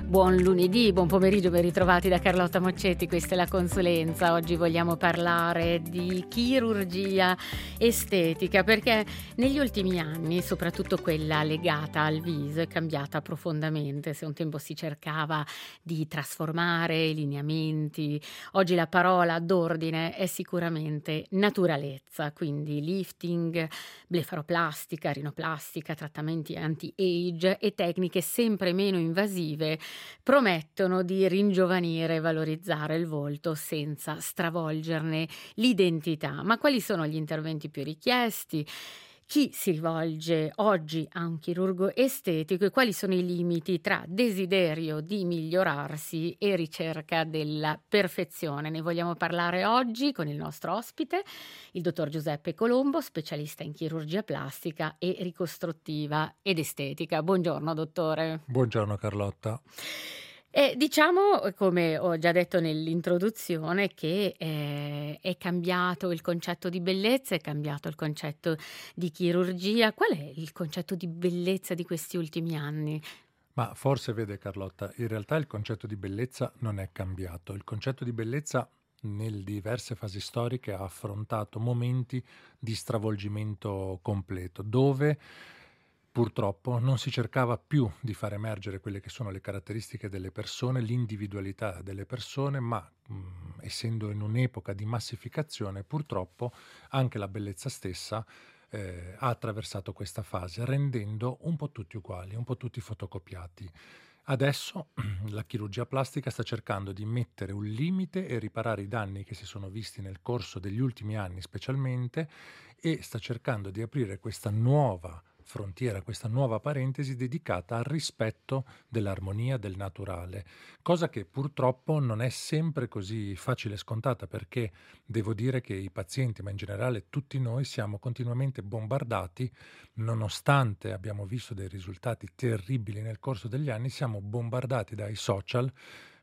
Buon lunedì, buon pomeriggio, ben ritrovati da Carlotta Moccetti, questa è la consulenza. Oggi vogliamo parlare di chirurgia estetica perché negli ultimi anni, soprattutto quella legata al viso, è cambiata profondamente. Se un tempo si cercava di trasformare i lineamenti, oggi la parola d'ordine è sicuramente naturalezza, quindi lifting, blefaroplastica, rinoplastica, trattamenti anti-age e tecniche sempre meno invasive promettono di ringiovanire e valorizzare il volto senza stravolgerne l'identità. Ma quali sono gli interventi più richiesti? Chi si rivolge oggi a un chirurgo estetico e quali sono i limiti tra desiderio di migliorarsi e ricerca della perfezione? Ne vogliamo parlare oggi con il nostro ospite, il dottor Giuseppe Colombo, specialista in chirurgia plastica e ricostruttiva ed estetica. Buongiorno, dottore. Buongiorno Carlotta. Diciamo, come ho già detto nell'introduzione, che, è cambiato il concetto di bellezza, è cambiato il concetto di chirurgia. Qual è il concetto di bellezza di questi ultimi anni? Ma forse vede Carlotta, in realtà il concetto di bellezza non è cambiato. Il concetto di bellezza nelle diverse fasi storiche ha affrontato momenti di stravolgimento completo, dove purtroppo non si cercava più di far emergere quelle che sono le caratteristiche delle persone, l'individualità delle persone, ma essendo in un'epoca di massificazione, purtroppo anche la bellezza stessa ha attraversato questa fase, rendendo un po' tutti uguali, un po' tutti fotocopiati. Adesso la chirurgia plastica sta cercando di mettere un limite e riparare i danni che si sono visti nel corso degli ultimi anni specialmente, e sta cercando di aprire questa nuova frontiera, questa nuova parentesi dedicata al rispetto dell'armonia del naturale, cosa che purtroppo non è sempre così facile e scontata, perché devo dire che i pazienti, ma in generale tutti noi, siamo continuamente bombardati, nonostante abbiamo visto dei risultati terribili nel corso degli anni, siamo bombardati dai social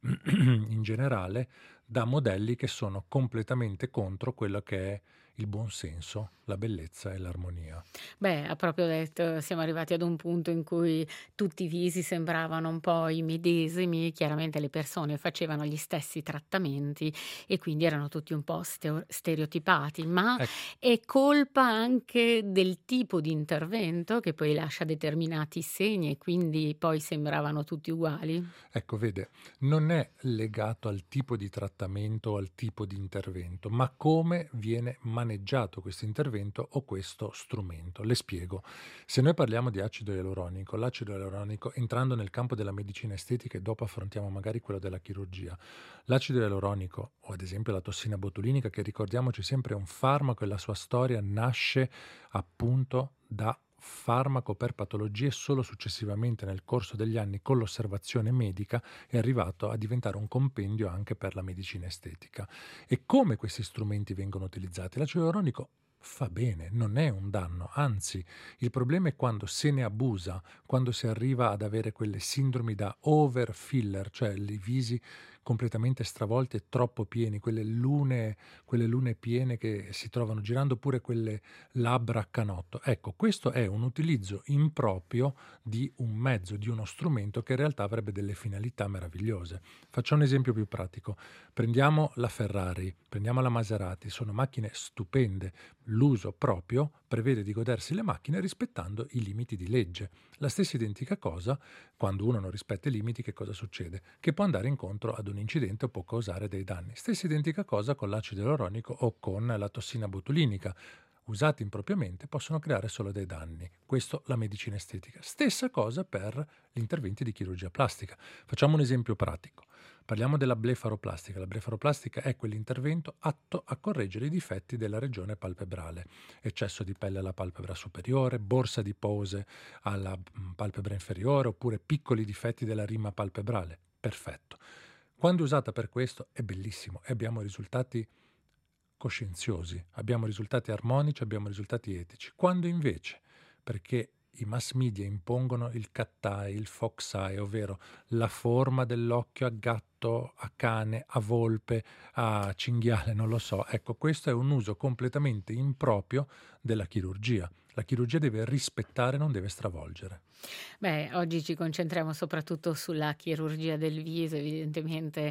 in generale, da modelli che sono completamente contro quello che è il buon senso, la bellezza e l'armonia. Beh, ha proprio detto, siamo arrivati ad un punto in cui tutti i visi sembravano un po' i medesimi, chiaramente le persone facevano gli stessi trattamenti e quindi erano tutti un po' stereotipati, ma Ecco. è colpa anche del tipo di intervento che poi lascia determinati segni e quindi poi sembravano tutti uguali? Ecco, vede, non è legato al tipo di trattamento o al tipo di intervento, ma come viene maneggiato questo intervento o questo strumento. Le spiego. Se noi parliamo di acido ialuronico, l'acido ialuronico, entrando nel campo della medicina estetica e dopo affrontiamo magari quello della chirurgia, l'acido ialuronico o ad esempio la tossina botulinica, che ricordiamoci sempre è un farmaco e la sua storia nasce appunto da farmaco per patologie, solo successivamente nel corso degli anni con l'osservazione medica è arrivato a diventare un compendio anche per la medicina estetica. E come questi strumenti vengono utilizzati? L'acido ialuronico fa bene, non è un danno, anzi il problema è quando se ne abusa, quando si arriva ad avere quelle sindromi da overfiller, cioè i visi completamente stravolti e troppo pieni, quelle lune piene che si trovano girando, oppure quelle labbra a canotto. Ecco, questo è un utilizzo improprio di un mezzo, di uno strumento che in realtà avrebbe delle finalità meravigliose. Faccio un esempio più pratico. Prendiamo la Ferrari, prendiamo la Maserati, sono macchine stupende. L'uso proprio prevede di godersi le macchine rispettando i limiti di legge. La stessa identica cosa, quando uno non rispetta i limiti, che cosa succede? Che può andare incontro ad un incidente o può causare dei danni. Stessa identica cosa con l'acido ialuronico o con la tossina botulinica. Usati impropriamente possono creare solo dei danni. Questo la medicina estetica. Stessa cosa per gli interventi di chirurgia plastica. Facciamo un esempio pratico. Parliamo della blefaroplastica. La blefaroplastica è quell'intervento atto a correggere i difetti della regione palpebrale. Eccesso di pelle alla palpebra superiore, borsa di pose alla palpebra inferiore, oppure piccoli difetti della rima palpebrale. Perfetto. Quando è usata per questo è bellissimo e abbiamo risultati coscienziosi, abbiamo risultati armonici, abbiamo risultati etici. Quando invece, perché i mass media impongono il cat eye, il fox eye, ovvero la forma dell'occhio a gatto gatto, a cane, a volpe, a cinghiale, non lo so. Ecco, questo è un uso completamente improprio della chirurgia. La chirurgia deve rispettare, non deve stravolgere. Beh, oggi ci concentriamo soprattutto sulla chirurgia del viso, evidentemente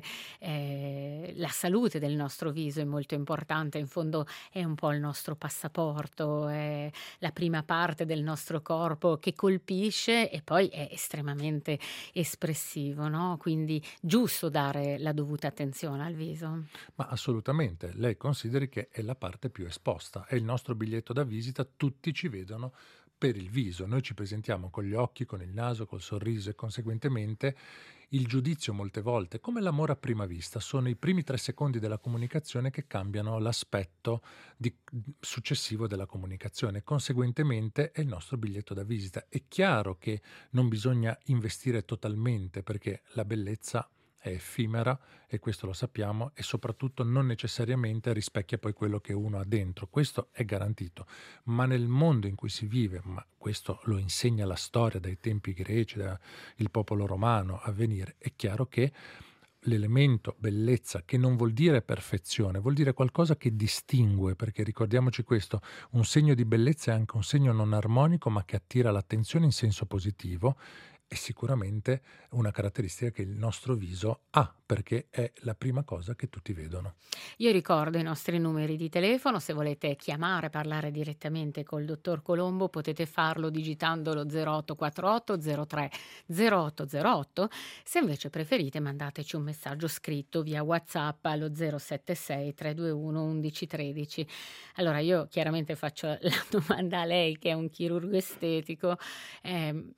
la salute del nostro viso è molto importante, in fondo è un po' il nostro passaporto, è la prima parte del nostro corpo che colpisce e poi è estremamente espressivo, no? Quindi giusto dare la dovuta attenzione al viso. Ma assolutamente, lei consideri che è la parte più esposta, è il nostro biglietto da visita, tutti ci vedono per il viso, noi ci presentiamo con gli occhi, con il naso, col sorriso e conseguentemente il giudizio molte volte, come l'amore a prima vista, sono i primi 3 secondi della comunicazione che cambiano l'aspetto successivo della comunicazione, conseguentemente è il nostro biglietto da visita. È chiaro che non bisogna investire totalmente perché la bellezza è effimera e questo lo sappiamo e soprattutto non necessariamente rispecchia poi quello che uno ha dentro, questo è garantito, ma nel mondo in cui si vive, ma questo lo insegna la storia dai tempi greci, dal popolo romano a venire, è chiaro che l'elemento bellezza, che non vuol dire perfezione, vuol dire qualcosa che distingue, perché ricordiamoci questo, un segno di bellezza è anche un segno non armonico ma che attira l'attenzione in senso positivo, è sicuramente una caratteristica che il nostro viso ha, perché è la prima cosa che tutti vedono. Io ricordo i nostri numeri di telefono, se volete chiamare, parlare direttamente col dottor Colombo potete farlo digitando lo 0848 03 0808, se invece preferite mandateci un messaggio scritto via WhatsApp allo 076 321 1113. Allora io chiaramente faccio la domanda a lei che è un chirurgo estetico. ehm,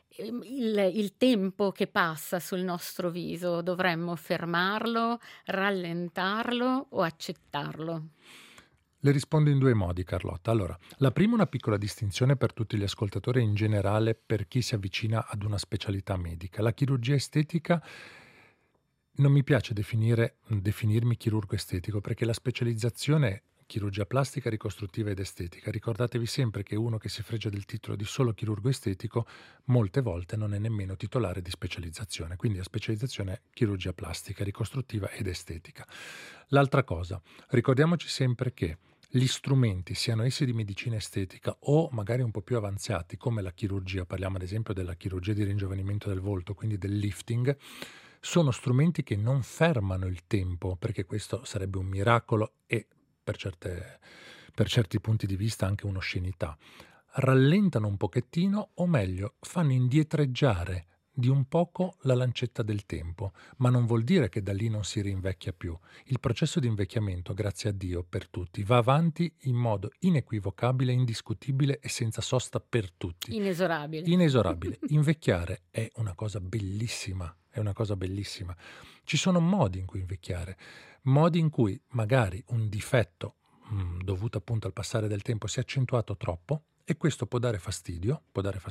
il tempo che passa sul nostro viso dovremmo fermarlo, rallentarlo o accettarlo? Le rispondo in 2 modi, Carlotta. Allora, la prima una piccola distinzione per tutti gli ascoltatori e in generale per chi si avvicina ad una specialità medica. La chirurgia estetica non mi piace definirmi chirurgo estetico perché la specializzazione è chirurgia plastica, ricostruttiva ed estetica. Ricordatevi sempre che uno che si fregia del titolo di solo chirurgo estetico molte volte non è nemmeno titolare di specializzazione. Quindi la specializzazione è chirurgia plastica, ricostruttiva ed estetica. L'altra cosa, ricordiamoci sempre che gli strumenti, siano essi di medicina estetica o magari un po' più avanzati come la chirurgia, parliamo ad esempio della chirurgia di ringiovanimento del volto, quindi del lifting, sono strumenti che non fermano il tempo, perché questo sarebbe un miracolo e per certi punti di vista anche un'oscenità. Rallentano un pochettino, o meglio, fanno indietreggiare di un poco la lancetta del tempo, ma non vuol dire che da lì non si rinvecchia più. Il processo di invecchiamento, grazie a Dio per tutti, va avanti in modo inequivocabile, indiscutibile e senza sosta per tutti. Inesorabile. Inesorabile. Invecchiare è una cosa bellissima, è una cosa bellissima. Ci sono modi in cui invecchiare, modi in cui magari un difetto dovuto appunto al passare del tempo si è accentuato troppo e questo può dare fastidio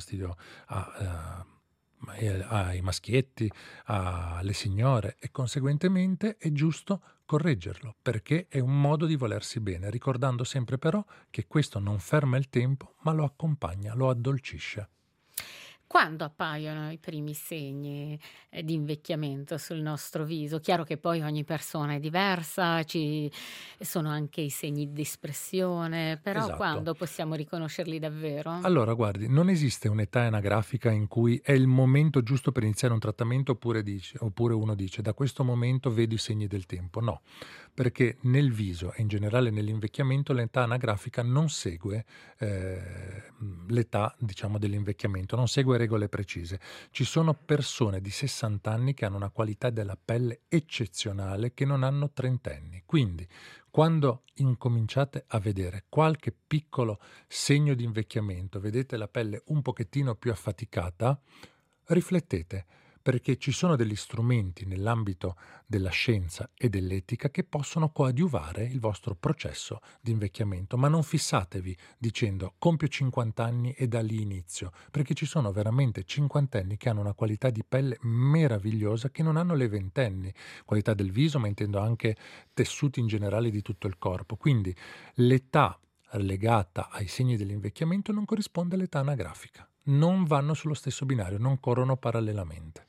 ai maschietti, alle signore e conseguentemente è giusto correggerlo perché è un modo di volersi bene, ricordando sempre però che questo non ferma il tempo ma lo accompagna, lo addolcisce. Quando appaiono i primi segni, di invecchiamento sul nostro viso? Chiaro che poi ogni persona è diversa, ci sono anche i segni di espressione, però Esatto. quando possiamo riconoscerli davvero? Allora, guardi, non esiste un'età anagrafica in cui è il momento giusto per iniziare un trattamento oppure uno dice da questo momento vedo i segni del tempo. No, perché nel viso e in generale nell'invecchiamento l'età anagrafica non segue l'età, diciamo, dell'invecchiamento, non segue regole precise. Ci sono persone di 60 anni che hanno una qualità della pelle eccezionale che non hanno 30 anni. Quindi, quando incominciate a vedere qualche piccolo segno di invecchiamento, vedete la pelle un pochettino più affaticata, riflettete, perché ci sono degli strumenti nell'ambito della scienza e dell'etica che possono coadiuvare il vostro processo di invecchiamento, ma non fissatevi dicendo compio 50 anni e da lì inizio, perché ci sono veramente cinquantenni che hanno una qualità di pelle meravigliosa che non hanno le ventenni, qualità del viso, ma intendo anche tessuti in generale di tutto il corpo. Quindi l'età legata ai segni dell'invecchiamento non corrisponde all'età anagrafica. Non vanno sullo stesso binario, non corrono parallelamente.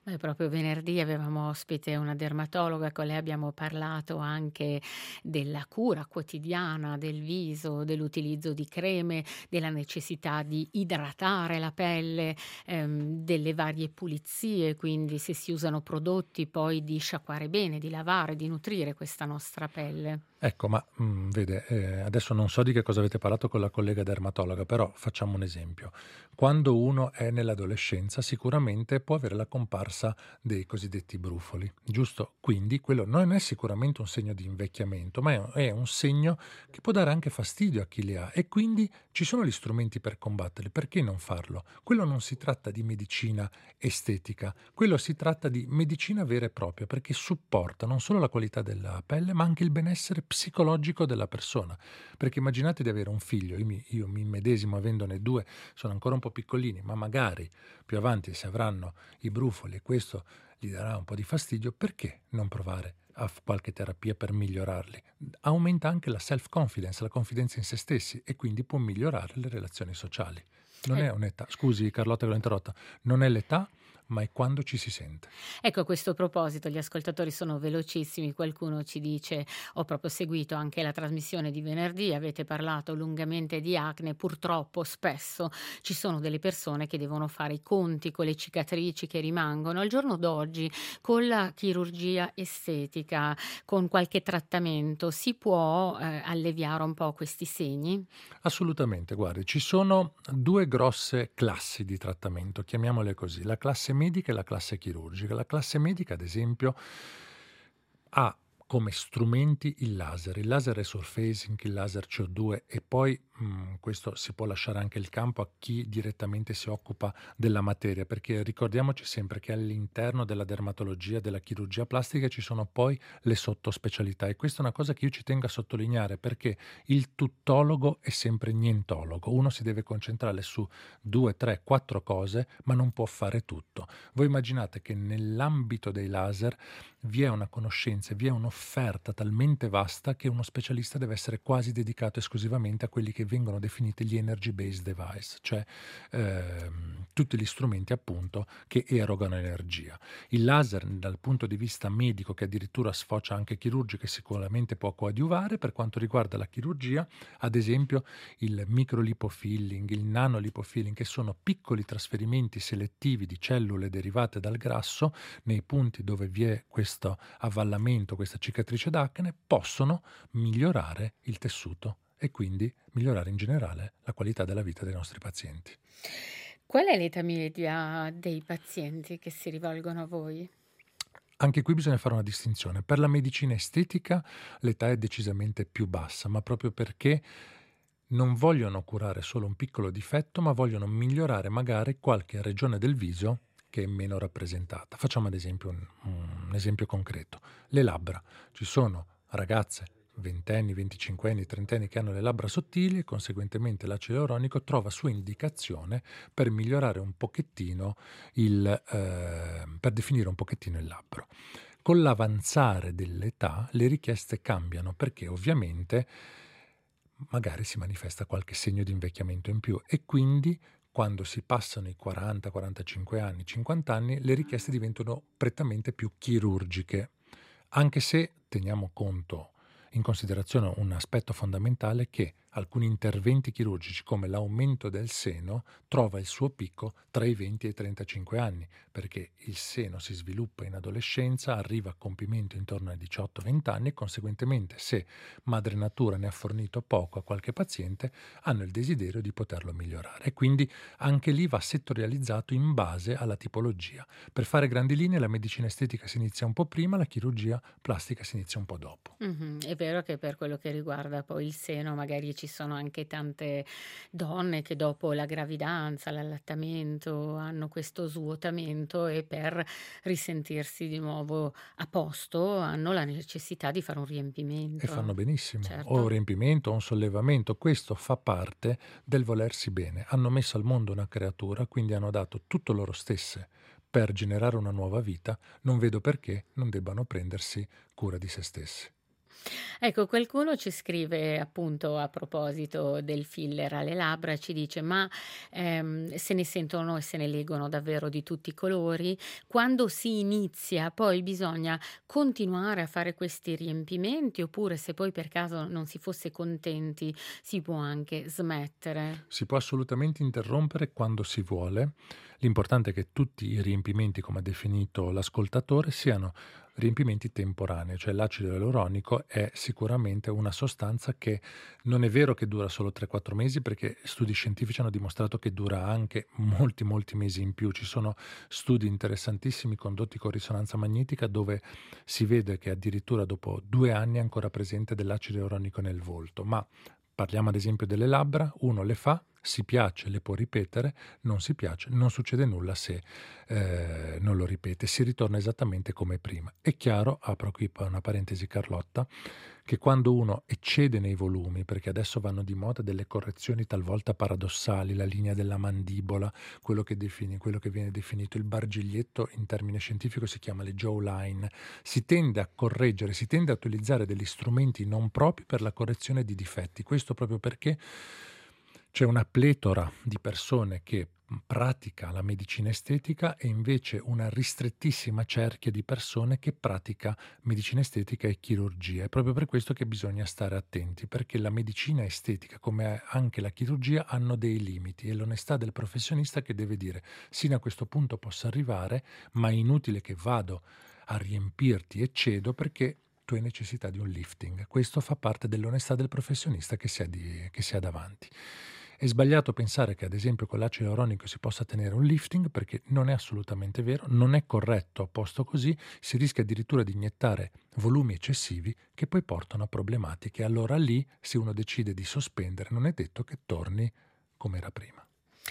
Proprio venerdì avevamo ospite una dermatologa, con lei abbiamo parlato anche della cura quotidiana del viso, dell'utilizzo di creme, della necessità di idratare la pelle, delle varie pulizie, quindi se si usano prodotti poi di sciacquare bene, di lavare, di nutrire questa nostra pelle. Ecco, ma, vede, adesso non so di che cosa avete parlato con la collega dermatologa, però facciamo un esempio. Quando uno è nell'adolescenza sicuramente può avere la comparsa dei cosiddetti brufoli, giusto? Quindi quello non è sicuramente un segno di invecchiamento, ma è un segno che può dare anche fastidio a chi li ha e quindi ci sono gli strumenti per combatterli, perché non farlo? Quello non si tratta di medicina estetica, quello si tratta di medicina vera e propria, perché supporta non solo la qualità della pelle, ma anche il benessere psicologico della persona. Perché immaginate di avere un figlio, io mi immedesimo avendone due, sono ancora un po' piccolini, ma magari più avanti se avranno i brufoli e questo gli darà un po' di fastidio, perché non provare a qualche terapia per migliorarli? Aumenta anche la self-confidence, la confidenza in se stessi e quindi può migliorare le relazioni sociali. Non Eh, è un'età, scusi Carlotta che l'ho interrotta, non è l'età, ma è quando ci si sente. Ecco, a questo proposito gli ascoltatori sono velocissimi, qualcuno ci dice: "Ho proprio seguito anche la trasmissione di venerdì, avete parlato lungamente di acne, purtroppo spesso ci sono delle persone che devono fare i conti con le cicatrici che rimangono. Al giorno d'oggi con la chirurgia estetica, con qualche trattamento si può, alleviare un po' questi segni?" Assolutamente, guardi, ci sono 2 grosse classi di trattamento, chiamiamole così, la classe medica e la classe chirurgica. La classe medica, ad esempio, ha come strumenti il laser resurfacing, il laser CO2 e poi, questo si può lasciare anche il campo a chi direttamente si occupa della materia, perché ricordiamoci sempre che all'interno della dermatologia, della chirurgia plastica ci sono poi le sottospecialità e questa è una cosa che io ci tengo a sottolineare perché il tuttologo è sempre nientologo. Uno si deve concentrare su 2, 3, 4 cose, ma non può fare tutto. Voi immaginate che nell'ambito dei laser vi è una conoscenza, vi è un'offerta talmente vasta che uno specialista deve essere quasi dedicato esclusivamente a quelli che vengono definiti gli energy based device, cioè tutti gli strumenti appunto che erogano energia. Il laser dal punto di vista medico, che addirittura sfocia anche chirurgico e sicuramente può coadiuvare, per quanto riguarda la chirurgia, ad esempio il microlipofilling, il nanolipofilling, che sono piccoli trasferimenti selettivi di cellule derivate dal grasso nei punti dove vi è questo avvallamento, questa cicatrice d'acne, possono migliorare il tessuto e quindi migliorare in generale la qualità della vita dei nostri pazienti. Qual è l'età media dei pazienti che si rivolgono a voi? Anche qui bisogna fare una distinzione. Per la medicina estetica l'età è decisamente più bassa, ma proprio perché non vogliono curare solo un piccolo difetto, ma vogliono migliorare magari qualche regione del viso che è meno rappresentata. Facciamo ad esempio un esempio concreto. Le labbra. Ci sono ragazze, ventenni, venticinquenni, trentenni che hanno le labbra sottili e conseguentemente l'acido ialuronico trova sua indicazione per migliorare un pochettino per definire un pochettino il labbro. Con l'avanzare dell'età le richieste cambiano perché ovviamente magari si manifesta qualche segno di invecchiamento in più e quindi quando si passano i 40, 45 anni, 50 anni, le richieste diventano prettamente più chirurgiche, anche se teniamo conto in considerazione un aspetto fondamentale che alcuni interventi chirurgici come l'aumento del seno trova il suo picco tra i 20 e i 35 anni, perché il seno si sviluppa in adolescenza, arriva a compimento intorno ai 18-20 anni e conseguentemente se madre natura ne ha fornito poco a qualche paziente hanno il desiderio di poterlo migliorare e quindi anche lì va settorializzato in base alla tipologia. Per fare grandi linee la medicina estetica si inizia un po' prima, la chirurgia plastica si inizia un po' dopo. È vero che per quello che riguarda poi il seno, magari ci sono anche tante donne che dopo la gravidanza, l'allattamento hanno questo svuotamento e per risentirsi di nuovo a posto hanno la necessità di fare un E fanno riempimento. benissimo, o un Certo. riempimento o un sollevamento, questo fa parte del volersi bene. Hanno messo al mondo una creatura, quindi hanno dato tutto loro stesse per generare una nuova vita, non vedo perché non debbano prendersi cura di se stessi. Ecco, qualcuno ci scrive appunto a proposito del filler alle labbra, ci dice: "Ma, se ne sentono e se ne leggono davvero di tutti i colori? Quando si inizia poi bisogna continuare a fare questi riempimenti, oppure se poi per caso non si fosse contenti si può anche smettere?" Si può assolutamente interrompere quando si vuole. L'importante è che tutti i riempimenti, come ha definito l'ascoltatore, siano riempimenti temporanei, cioè l'acido ialuronico è sicuramente una sostanza che non è vero che dura solo 3-4 mesi, perché studi scientifici hanno dimostrato che dura anche molti, molti mesi in più. Ci sono studi interessantissimi condotti con risonanza magnetica dove si vede che addirittura dopo 2 anni è ancora presente dell'acido ialuronico nel volto, ma parliamo ad esempio delle labbra, uno le fa, si piace, le può ripetere, non si piace, non succede nulla se non lo ripete, si ritorna esattamente come prima. È chiaro, apro qui una parentesi Carlotta, che quando uno eccede nei volumi, perché adesso vanno di moda delle correzioni talvolta paradossali, la linea della mandibola, quello che viene definito il bargiglietto in termine scientifico si chiama le jawline, si tende a correggere, si tende a utilizzare degli strumenti non propri per la correzione di difetti. Questo proprio perché c'è una pletora di persone che pratica la medicina estetica e invece una ristrettissima cerchia di persone che pratica medicina estetica e chirurgia. È proprio per questo che bisogna stare attenti, perché la medicina estetica, come anche la chirurgia, hanno dei limiti e l'onestà del professionista che deve dire: sino a questo punto posso arrivare, ma è inutile che vado a riempirti e cedo perché tu hai necessità di un lifting. Questo fa parte dell'onestà del professionista che si ha davanti. È sbagliato pensare che ad esempio con l'acido ialuronico si possa tenere un lifting, perché non è assolutamente vero, non è corretto a posto così, si rischia addirittura di iniettare volumi eccessivi che poi portano a problematiche. Allora lì, se uno decide di sospendere, non è detto che torni come era prima.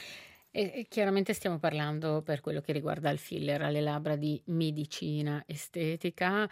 E chiaramente stiamo parlando, per quello che riguarda il filler alle labbra, di medicina estetica.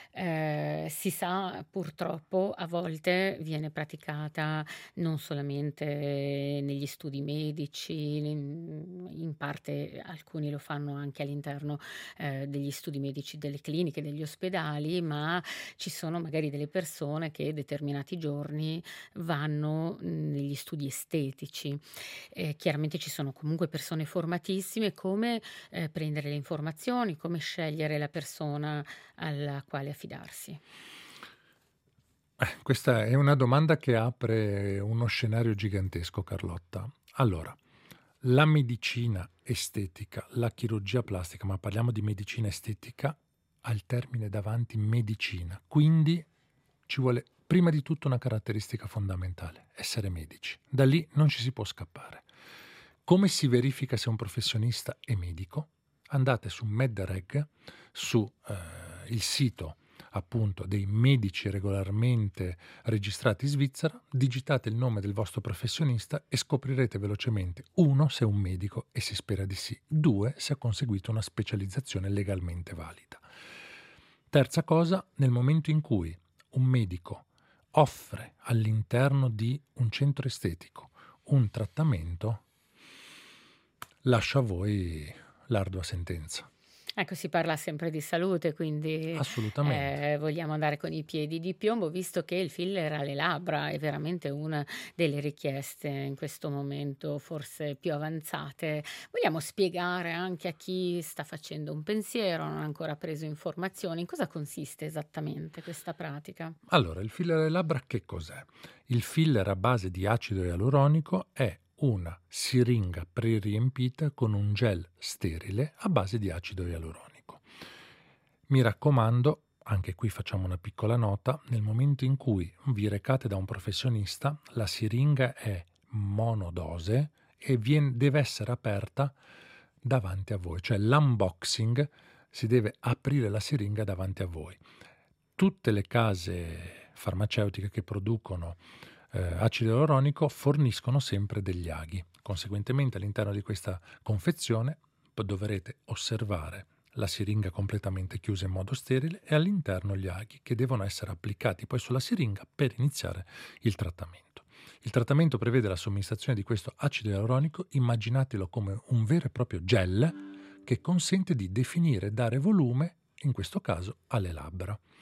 Si sa purtroppo a volte viene praticata non solamente negli studi medici, in parte alcuni lo fanno anche all'interno, degli studi medici delle cliniche, degli ospedali, ma ci sono magari delle persone che determinati giorni vanno, negli studi estetici. Chiaramente ci sono comunque persone formatissime, come, prendere le informazioni, come scegliere la persona alla quale affidarsi? Questa è una domanda che apre uno scenario gigantesco, Carlotta. Allora, la medicina estetica, la chirurgia plastica, ma parliamo di medicina estetica, ha il termine davanti medicina, quindi ci vuole prima di tutto una caratteristica fondamentale: essere medici. Da lì non ci si può scappare. Come si verifica se un professionista è medico? Andate su MedReg, su il sito appunto dei medici regolarmente registrati in Svizzera, digitate il nome del vostro professionista e scoprirete velocemente: 1, se è un medico e si spera di sì; 2, se ha conseguito una specializzazione legalmente valida. Terza cosa, nel momento in cui un medico offre all'interno di un centro estetico un trattamento, lascio a voi l'ardua sentenza. Ecco, si parla sempre di salute, quindi, Assolutamente. vogliamo andare con i piedi di piombo, visto che il filler alle labbra è veramente una delle richieste in questo momento forse più avanzate. Vogliamo spiegare anche a chi sta facendo un pensiero, non ha ancora preso informazioni, in cosa consiste esattamente questa pratica? Allora, il filler alle labbra che cos'è? Il filler a base di acido ialuronico è una siringa preriempita con un gel sterile a base di acido ialuronico. Mi raccomando, anche qui facciamo una piccola nota: nel momento in cui vi recate da un professionista, la siringa è monodose e deve essere aperta davanti a voi, cioè l'unboxing, si deve aprire la siringa davanti a voi. Tutte le case farmaceutiche che producono acido ialuronico forniscono sempre degli aghi. Conseguentemente all'interno di questa confezione dovrete osservare la siringa completamente chiusa in modo sterile e all'interno gli aghi, che devono essere applicati poi sulla siringa per iniziare il trattamento. Il trattamento prevede la somministrazione di questo acido ialuronico, immaginatelo come un vero e proprio gel che consente di definire e dare volume, in questo caso alle labbra.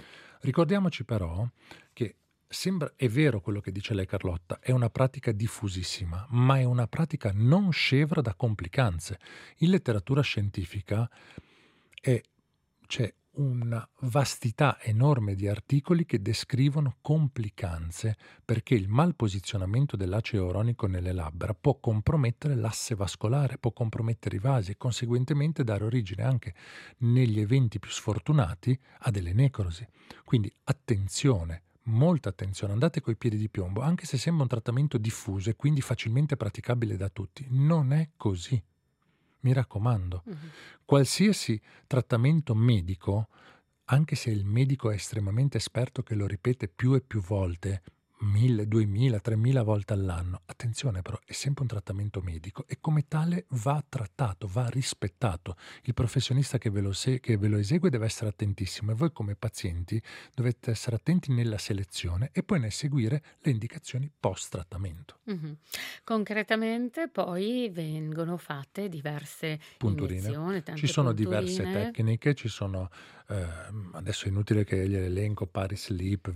Ricordiamoci però che è vero quello che dice lei Carlotta, è una pratica diffusissima, ma è una pratica non scevra da complicanze. In letteratura scientifica è- c'è una vastità enorme di articoli che descrivono complicanze perché il malposizionamento dell'acido ialuronico nelle labbra può compromettere l'asse vascolare, può compromettere i vasi e conseguentemente dare origine anche negli eventi più sfortunati a delle necrosi. Quindi attenzione, molta attenzione, andate coi piedi di piombo, anche se sembra un trattamento diffuso e quindi facilmente praticabile da tutti. Non è così. Mi raccomando, Mhm. qualsiasi trattamento medico, anche se il medico è estremamente esperto che lo ripete più e più volte, 1000, 2000, 3000 volte all'anno, attenzione però, è sempre un trattamento medico e come tale va trattato, va rispettato. Il professionista che ve lo esegue deve essere attentissimo e voi come pazienti dovete essere attenti nella selezione e poi nel seguire le indicazioni post-trattamento. Mhm. Concretamente poi vengono fatte diverse Punturine. iniezioni, Ci tante sono diverse punturine. tecniche, ci sono, adesso è inutile che gliele Paris Sleep,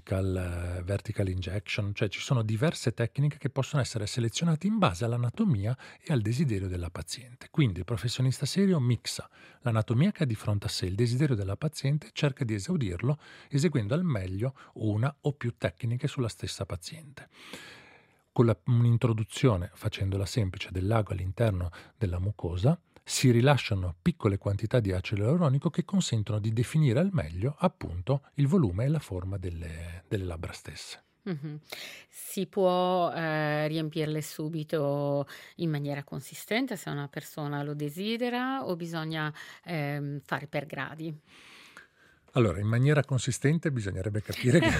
vertical injection, cioè ci sono diverse tecniche che possono essere selezionate in base all'anatomia e al desiderio della paziente. Quindi il professionista serio mixa l'anatomia che ha di fronte a sé, il desiderio della paziente, cerca di esaudirlo eseguendo al meglio una o più tecniche sulla stessa paziente. Con un'introduzione, facendola semplice, del lago all'interno della mucosa, si rilasciano piccole quantità di acido ialuronico che consentono di definire al meglio appunto il volume e la forma delle labbra stesse. Mhm. Si può riempirle subito in maniera consistente se una persona lo desidera o bisogna fare per gradi? Allora, in maniera consistente bisognerebbe capire che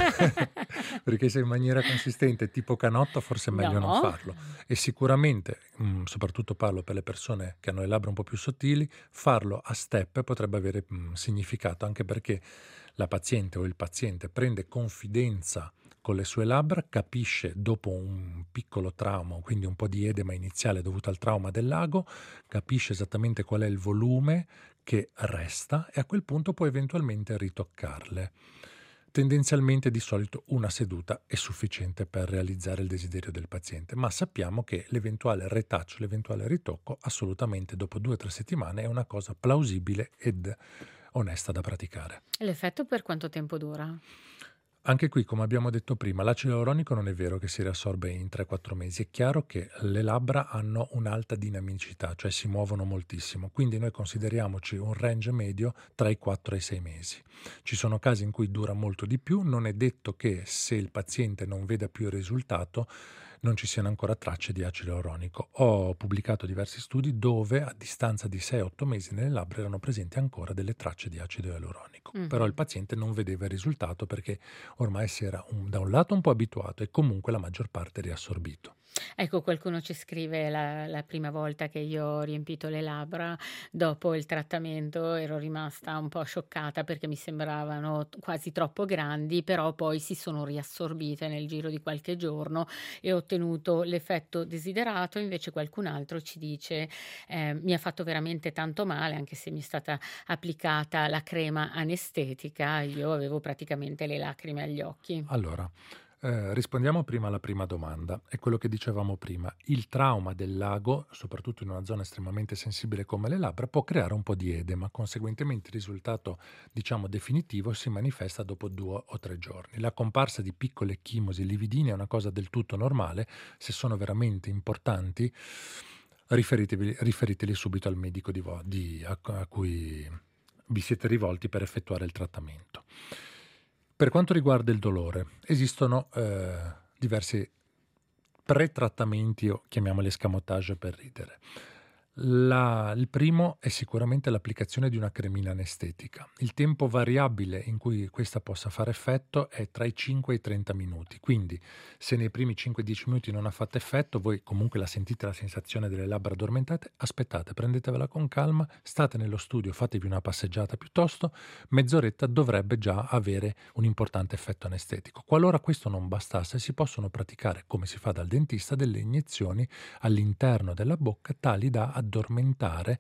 perché se in maniera consistente tipo canotto forse è meglio non No. farlo e sicuramente, soprattutto parlo per le persone che hanno le labbra un po' più sottili, farlo a step potrebbe avere significato anche perché la paziente o il paziente prende confidenza con le sue labbra, capisce dopo un piccolo trauma, quindi un po' di edema iniziale dovuto al trauma del lago, capisce esattamente qual è il volume che resta e a quel punto può eventualmente ritoccarle. Tendenzialmente di solito una seduta è sufficiente per realizzare il desiderio del paziente, ma sappiamo che l'eventuale retouch, l'eventuale ritocco assolutamente dopo 2 o 3 settimane è una cosa plausibile ed onesta da praticare. L'effetto per quanto tempo dura? Anche qui, come abbiamo detto prima, l'acido ialuronico non è vero che si riassorbe in 3-4 mesi, è chiaro che le labbra hanno un'alta dinamicità, cioè si muovono moltissimo, quindi noi consideriamoci un range medio tra i 4 e i 6 mesi. Ci sono casi in cui dura molto di più, non è detto che se il paziente non veda più il risultato non ci siano ancora tracce di acido ialuronico. Ho pubblicato diversi studi dove a distanza di 6-8 mesi nelle labbra erano presenti ancora delle tracce di acido ialuronico, però il paziente non vedeva il risultato perché ormai si era da un lato un po' abituato e comunque la maggior parte riassorbito. Ecco, qualcuno ci scrive la prima volta che io ho riempito le labbra dopo il trattamento ero rimasta un po' scioccata perché mi sembravano quasi troppo grandi, però poi si sono riassorbite nel giro di qualche giorno e ho ottenuto l'effetto desiderato. Invece qualcun altro ci dice mi ha fatto veramente tanto male, anche se mi è stata applicata la crema anestetica, io avevo praticamente le lacrime agli occhi. Allora, rispondiamo prima alla prima domanda. È quello che dicevamo prima. Il trauma del lago, soprattutto in una zona estremamente sensibile come le labbra, può creare un po' di edema. Conseguentemente il risultato, diciamo, definitivo si manifesta dopo 2 o 3 giorni. La comparsa di piccole chimosi lividine è una cosa del tutto normale. Se sono veramente importanti, riferiteli subito al medico a cui vi siete rivolti per effettuare il trattamento. Per quanto riguarda il dolore, esistono diversi pre-trattamenti o chiamiamoli escamotage per ridere. Il primo è sicuramente l'applicazione di una cremina anestetica. Il tempo variabile in cui questa possa fare effetto è tra i 5 e i 30 minuti, quindi se nei primi 5-10 minuti non ha fatto effetto, voi comunque la sentite la sensazione delle labbra addormentate, aspettate, prendetevela con calma, state nello studio, fatevi una passeggiata piuttosto, mezz'oretta dovrebbe già avere un importante effetto anestetico. Qualora questo non bastasse, si possono praticare, come si fa dal dentista, delle iniezioni all'interno della bocca tali da addormentare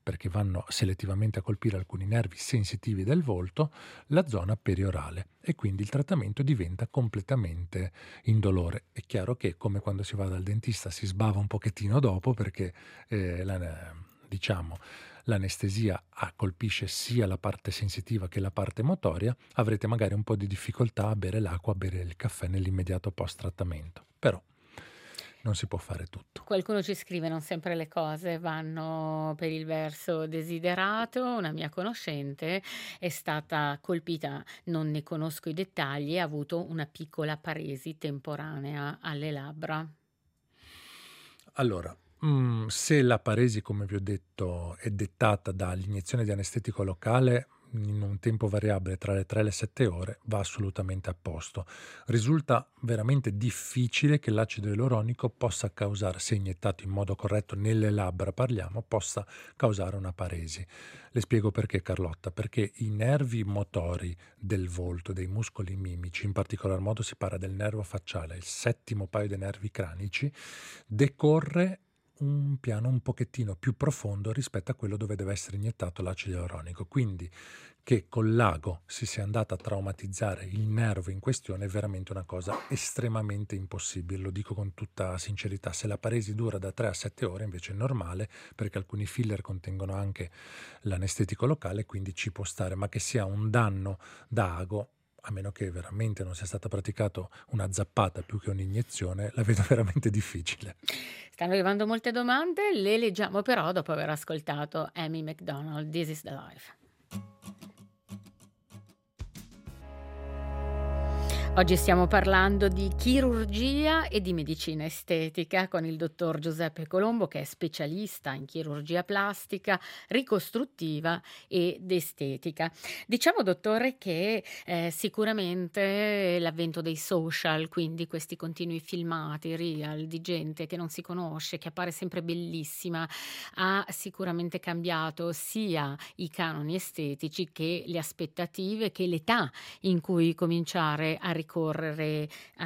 perché vanno selettivamente a colpire alcuni nervi sensitivi del volto, la zona periorale e quindi il trattamento diventa completamente indolore. È chiaro che, come quando si va dal dentista, si sbava un pochettino dopo perché diciamo l'anestesia colpisce sia la parte sensitiva che la parte motoria, avrete magari un po' di difficoltà a bere l'acqua, a bere il caffè nell'immediato post trattamento, però non si può fare tutto. Qualcuno ci scrive: non sempre le cose vanno per il verso desiderato. Una mia conoscente è stata colpita, non ne conosco i dettagli, ha avuto una piccola paresi temporanea alle labbra. Allora, se la paresi, come vi ho detto, è dettata dall'iniezione di anestetico locale in un tempo variabile tra le 3 e le 7 ore, va assolutamente a posto. Risulta veramente difficile che l'acido ialuronico possa causare, se iniettato in modo corretto nelle labbra parliamo, possa causare una paresi. Le spiego perché, Carlotta, perché i nervi motori del volto, dei muscoli mimici, in particolar modo si parla del nervo facciale, il settimo paio di nervi cranici, decorre un piano un pochettino più profondo rispetto a quello dove deve essere iniettato l'acido ialuronico. Quindi che col l'ago si sia andata a traumatizzare il nervo in questione è veramente una cosa estremamente impossibile, lo dico con tutta sincerità. Se la paresi dura da 3 a 7 ore invece è normale, perché alcuni filler contengono anche l'anestetico locale, quindi ci può stare, ma che sia un danno da ago, a meno che veramente non sia stata praticata una zappata più che un'iniezione, la vedo veramente difficile. Stanno arrivando molte domande, le leggiamo però dopo aver ascoltato Amy McDonald, This is the Life. Oggi stiamo parlando di chirurgia e di medicina estetica con il dottor Giuseppe Colombo, che è specialista in chirurgia plastica, ricostruttiva ed estetica. Diciamo, dottore, che sicuramente l'avvento dei social, quindi questi continui filmati, real di gente che non si conosce, che appare sempre bellissima, ha sicuramente cambiato sia i canoni estetici che le aspettative, che l'età in cui cominciare a ricorrere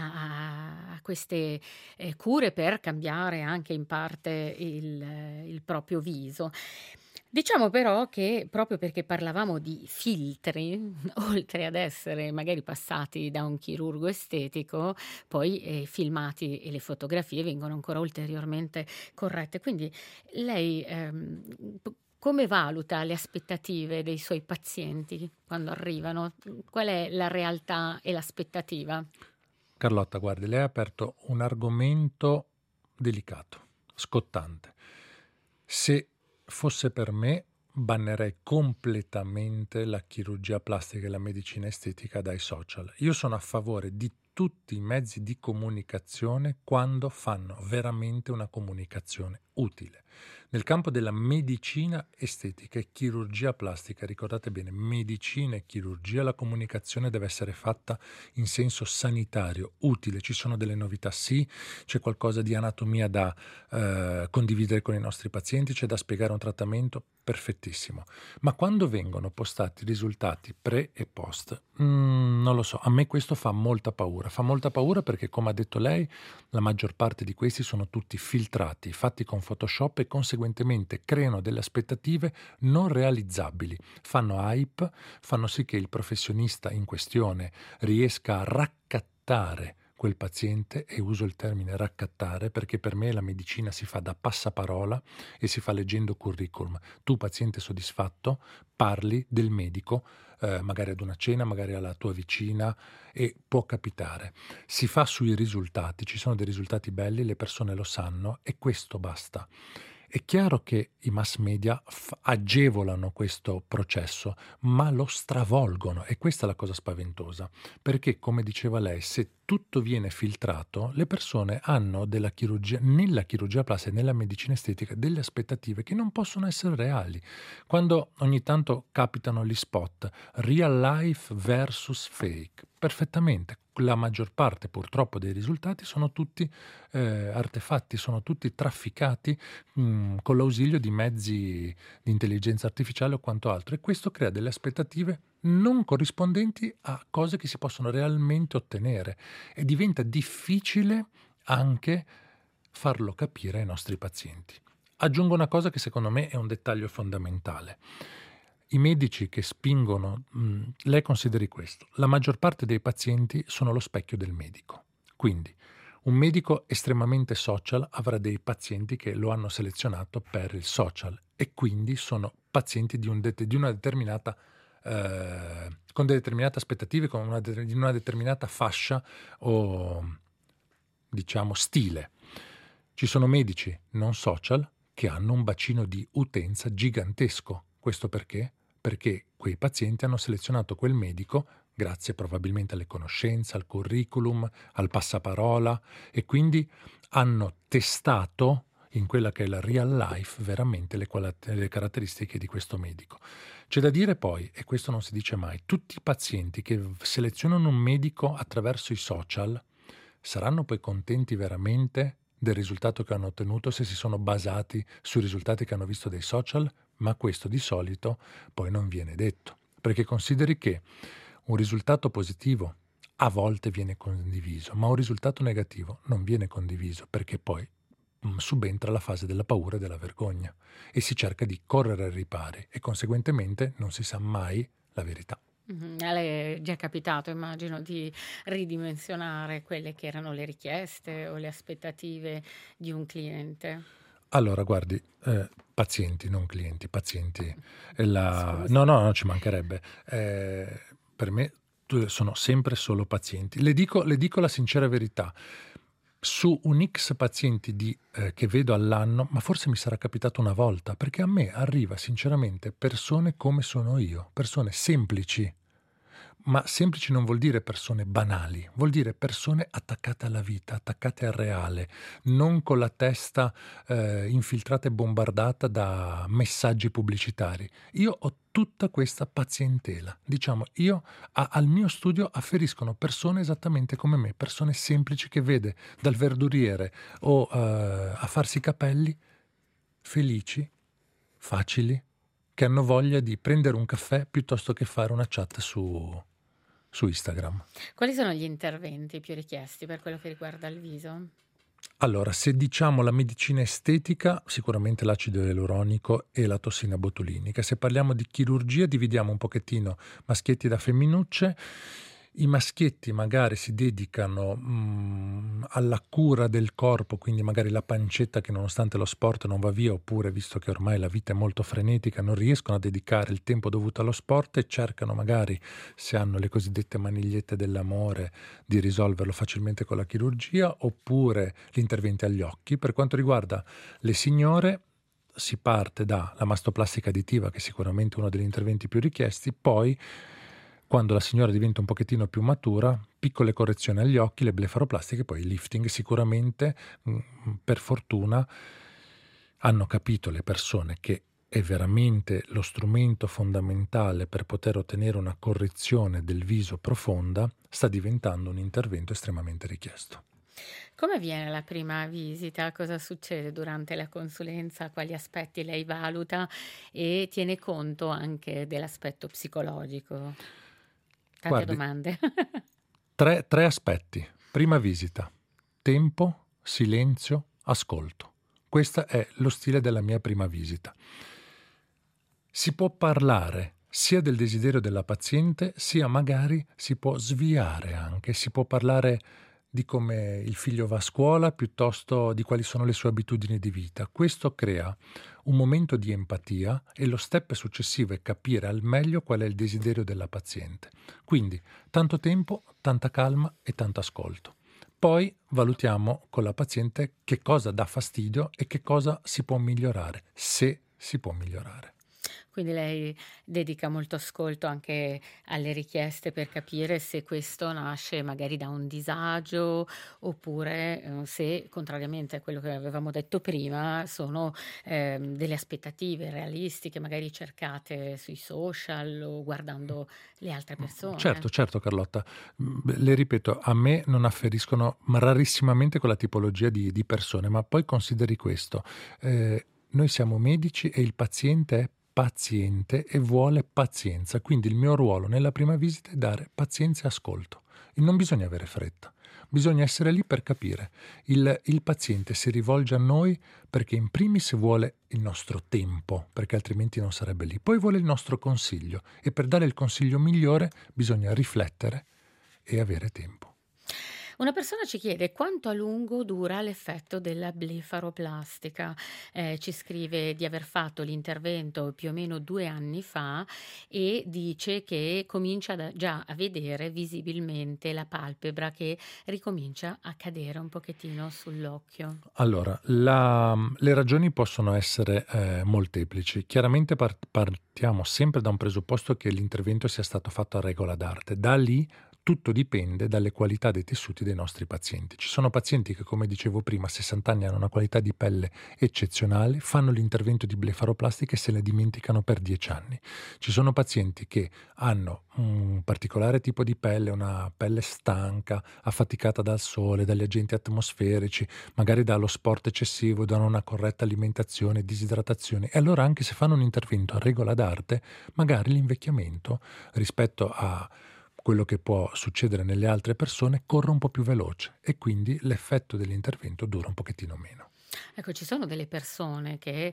a queste cure per cambiare anche in parte il proprio viso. Diciamo però che, proprio perché parlavamo di filtri, oltre ad essere magari passati da un chirurgo estetico, poi filmati e le fotografie vengono ancora ulteriormente corrette. Quindi lei come valuta le aspettative dei suoi pazienti quando arrivano? Qual è la realtà e l'aspettativa? Carlotta, guardi, lei ha aperto un argomento delicato, scottante. Se fosse per me, bannerei completamente la chirurgia plastica e la medicina estetica dai social. Io sono a favore di tutti i mezzi di comunicazione quando fanno veramente una comunicazione utile. Nel campo della medicina estetica e chirurgia plastica, ricordate bene, medicina e chirurgia, la comunicazione deve essere fatta in senso sanitario, utile. Ci sono delle novità, sì, c'è qualcosa di anatomia da condividere con i nostri pazienti, c'è da spiegare un trattamento, perfettissimo. Ma quando vengono postati risultati pre e post, non lo so, a me questo fa molta paura perché, come ha detto lei, la maggior parte di questi sono tutti filtrati, fatti con Photoshop e conseguentemente creano delle aspettative non realizzabili, fanno hype, fanno sì che il professionista in questione riesca a raccattare quel paziente, e uso il termine raccattare perché per me la medicina si fa da passaparola e si fa leggendo curriculum. Tu, paziente soddisfatto, parli del medico, magari ad una cena, magari alla tua vicina, e può capitare. Si fa sui risultati, ci sono dei risultati belli, le persone lo sanno e questo basta. È chiaro che i mass media agevolano questo processo, ma lo stravolgono, e questa è la cosa spaventosa, perché, come diceva lei, se tutto viene filtrato, le persone hanno nella chirurgia plastica e nella medicina estetica delle aspettative che non possono essere reali. Quando ogni tanto capitano gli spot, real life versus fake, perfettamente, la maggior parte purtroppo dei risultati sono tutti artefatti, sono tutti trafficati con l'ausilio di mezzi di intelligenza artificiale o quanto altro, e questo crea delle aspettative non corrispondenti a cose che si possono realmente ottenere, e diventa difficile anche farlo capire ai nostri pazienti. Aggiungo una cosa che secondo me è un dettaglio fondamentale. I medici che spingono, lei consideri questo, la maggior parte dei pazienti sono lo specchio del medico. Quindi un medico estremamente social avrà dei pazienti che lo hanno selezionato per il social e quindi sono pazienti di una determinata con delle determinate aspettative, di una determinata fascia o diciamo stile. Ci sono medici non social che hanno un bacino di utenza gigantesco. Questo perché? Perché quei pazienti hanno selezionato quel medico grazie probabilmente alle conoscenze, al curriculum, al passaparola e quindi hanno testato in quella che è la real life veramente le caratteristiche di questo medico. C'è da dire poi, e questo non si dice mai, tutti i pazienti che selezionano un medico attraverso i social saranno poi contenti veramente del risultato che hanno ottenuto se si sono basati sui risultati che hanno visto dai social? Ma questo di solito poi non viene detto, perché consideri che un risultato positivo a volte viene condiviso, ma un risultato negativo non viene condiviso perché poi subentra la fase della paura e della vergogna e si cerca di correre ai ripari e conseguentemente non si sa mai la verità. A lei è già capitato, immagino, di ridimensionare quelle che erano le richieste o le aspettative di un cliente? Allora, guardi, pazienti, non clienti, pazienti. Scusi. No, ci mancherebbe. Per me sono sempre solo pazienti. Le dico la sincera verità. Su un X pazienti che vedo all'anno, ma forse mi sarà capitato una volta, perché a me arriva sinceramente persone come sono io, persone semplici. Ma semplici non vuol dire persone banali, vuol dire persone attaccate alla vita, attaccate al reale, non con la testa infiltrata e bombardata da messaggi pubblicitari. Io ho tutta questa pazientela. Diciamo, al mio studio afferiscono persone esattamente come me, persone semplici che vede dal verduriere o a farsi i capelli, felici, facili, che hanno voglia di prendere un caffè piuttosto che fare una chat su Instagram. Quali sono gli interventi più richiesti per quello che riguarda il viso? Allora, se diciamo la medicina estetica, sicuramente l'acido ialuronico e la tossina botulinica. Se parliamo di chirurgia, dividiamo un pochettino maschietti da femminucce. I maschietti magari si dedicano alla cura del corpo, quindi magari la pancetta che nonostante lo sport non va via, oppure visto che ormai la vita è molto frenetica non riescono a dedicare il tempo dovuto allo sport e cercano magari, se hanno le cosiddette manigliette dell'amore, di risolverlo facilmente con la chirurgia, oppure gli interventi agli occhi. Per quanto riguarda le signore, si parte dalla mastoplastica additiva, che è sicuramente uno degli interventi più richiesti, poi quando la signora diventa un pochettino più matura, piccole correzioni agli occhi, le blefaroplastiche, poi il lifting. Sicuramente, per fortuna, hanno capito le persone che è veramente lo strumento fondamentale per poter ottenere una correzione del viso profonda, sta diventando un intervento estremamente richiesto. Come avviene la prima visita? Cosa succede durante la consulenza? Quali aspetti lei valuta e tiene conto anche dell'aspetto psicologico? Tante Guardi, domande. tre aspetti. Prima visita, tempo, silenzio, ascolto. Questo è lo stile della mia prima visita. Si può parlare sia del desiderio della paziente, sia magari si può sviare anche, si può parlare di come il figlio va a scuola piuttosto di quali sono le sue abitudini di vita. Questo crea un momento di empatia e lo step successivo è capire al meglio qual è il desiderio della paziente. Quindi tanto tempo, tanta calma e tanto ascolto. Poi valutiamo con la paziente che cosa dà fastidio e che cosa si può migliorare, se si può migliorare. Quindi lei dedica molto ascolto anche alle richieste per capire se questo nasce magari da un disagio oppure, se contrariamente a quello che avevamo detto prima, sono, delle aspettative realistiche, magari cercate sui social o guardando le altre persone. Certo Carlotta. Le ripeto, a me non afferiscono rarissimamente quella tipologia di persone, ma poi consideri questo, noi siamo medici e il paziente è paziente e vuole pazienza, quindi il mio ruolo nella prima visita è dare pazienza e ascolto. E non bisogna avere fretta. bisogna essere lì per capire. Il paziente si rivolge a noi perché in primis vuole il nostro tempo, perché altrimenti non sarebbe lì. Poi vuole il nostro consiglio e per dare il consiglio migliore bisogna riflettere e avere tempo. Una persona ci chiede quanto a lungo dura l'effetto della blefaroplastica. Ci scrive di aver fatto l'intervento più o meno 2 anni fa e dice che comincia già a vedere visibilmente la palpebra che ricomincia a cadere un pochettino sull'occhio. Allora, le ragioni possono essere molteplici. Chiaramente partiamo sempre da un presupposto che l'intervento sia stato fatto a regola d'arte. Da lì tutto dipende dalle qualità dei tessuti dei nostri pazienti. Ci sono pazienti che, come dicevo prima, a 60 anni hanno una qualità di pelle eccezionale, fanno l'intervento di blefaroplastica e se ne dimenticano per 10 anni. Ci sono pazienti che hanno un particolare tipo di pelle, una pelle stanca, affaticata dal sole, dagli agenti atmosferici, magari dallo sport eccessivo, da una corretta alimentazione, disidratazione, e allora anche se fanno un intervento a regola d'arte, magari l'invecchiamento rispetto a quello che può succedere nelle altre persone corre un po' più veloce e quindi l'effetto dell'intervento dura un pochettino meno. Ecco, ci sono delle persone che